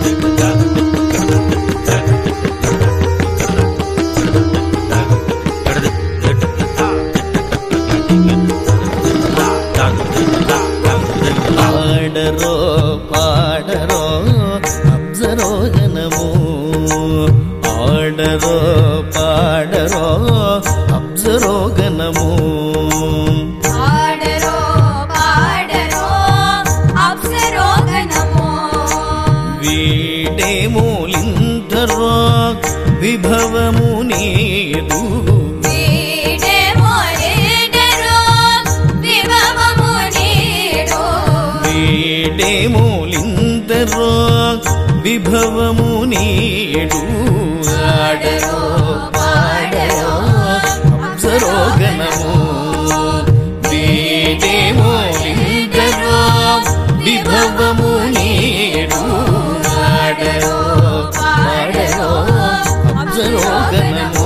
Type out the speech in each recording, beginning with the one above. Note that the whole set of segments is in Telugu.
పాడరో పాడరో అప్సరో గణము ఆడరో పాడరో అప్సరో గణము ఆడరో పాడరో అప్సరో గణము వీడేమోలింటరో విభవము నీదు వీడేమోలింటరో విభవము నీడు ఆడరో పాడరో అప్సరో గణము వీడేమోలింటరో విభవము నీడు ఆడరో పాడరో అప్సరో గణము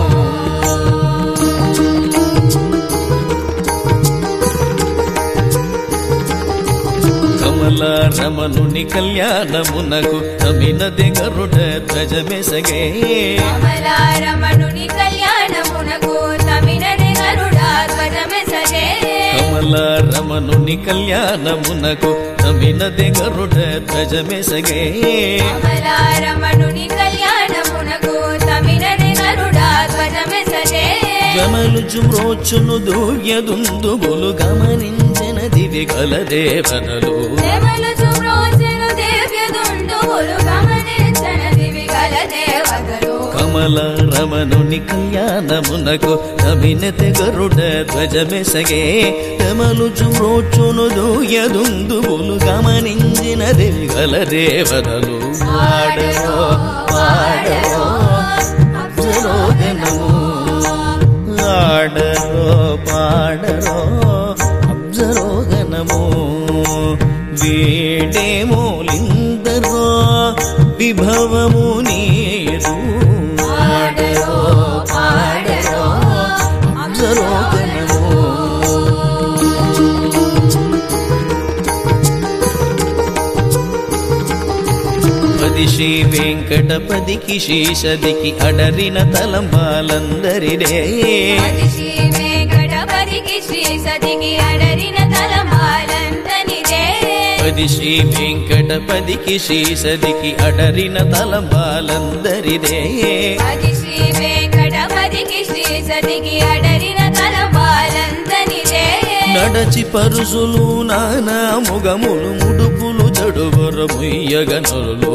కమలారమణుని కళ్యాణమునకు తమినది గరుడ ధ్వజమెసగే కమలారమణుని కళ్యాణమునకు తమినది గరుడ ధ్వజమెసగే కమలారమణుని కళ్యాణమునకు తమినది గరుడ ధ్వజమెసగే కమలారమణుని కళ్యాణమునకు తమినది గరుడ ధ్వజమెసగే జమలుచు మ్రోచును దూయదుందుబులు గమనించిన దివి గల దేవతలు కమలారమణుని కళ్యాణమునకు తమినతి గరుడ ధ్వజమెసగే తమలుచు మ్రోచును దూయదుందుబులు గమనించిన దివి గల దేవతలు ఆడరో పాడరో అప్సరో గణము ఆడరో పాడరో అప్సరో గణము వీడేమోలిందరో విభవము నీరు ఆడరో పాడరో అప్సరో గణము పది శ్రీ వెంకటపదికి శీషదికి అడరిన తలంబాలందరిదే పది శ్రీ వెంకటపదికి శీషదికి అడరిన తలంబాలందరిదే నడచి పరుసులు నానా ముగములు ముడుపులు చడువర ముయ్యగనులు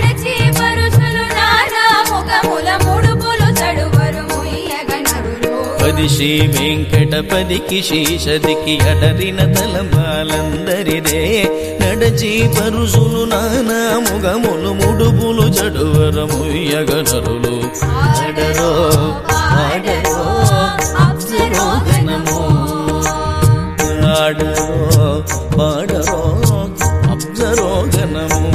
పది శ్రీ వెంకటపదికి శీషదికి అడరిన తలంబాలందరిదే నడచి పరుసులు నానా ముగములు ముడుపులు చడువర ముయ్యగనులు ఆడరో పాడరో అప్సరో గణము ఆడరో పాడరో అప్సరో గణము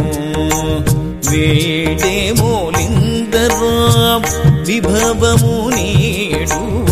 వీడేమోలిందరో విభవము నీడు